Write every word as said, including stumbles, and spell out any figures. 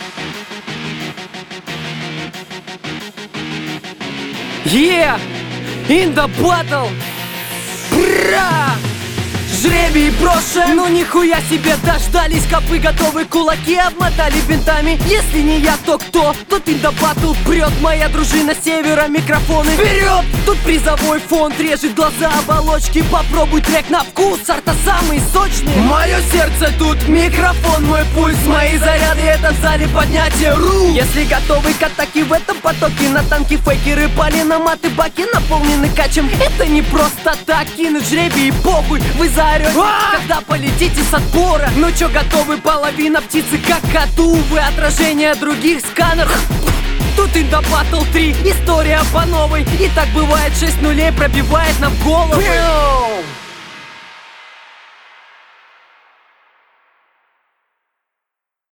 Yeah! In the battle! Бра! Жребий брошен, ну нихуя себе, дождались копы, готовы кулаки обмотали бинтами. Если не я, то кто? Тут in the battle прет моя дружина севера, микрофоны вперед! Тут призовой фонд режет глаза оболочки. Попробуй трек на вкус, сорта самые сочные. Мое сердце тут, микрофон, мой пульс, мои заряды, это в зале поднятие рук. Если готовы к атаке в этом потоке, на танки фейкеры пали на маты, баки наполнены качем. Это не просто так, кинуть жребий и похуй, вы заорете, когда полетите с отбора. Ну чё, готовы? Половина птицы как коту, вы отражение других сканеров. Тут in the battle три, история по новой. И так бывает, шесть нулей пробивает нам головы.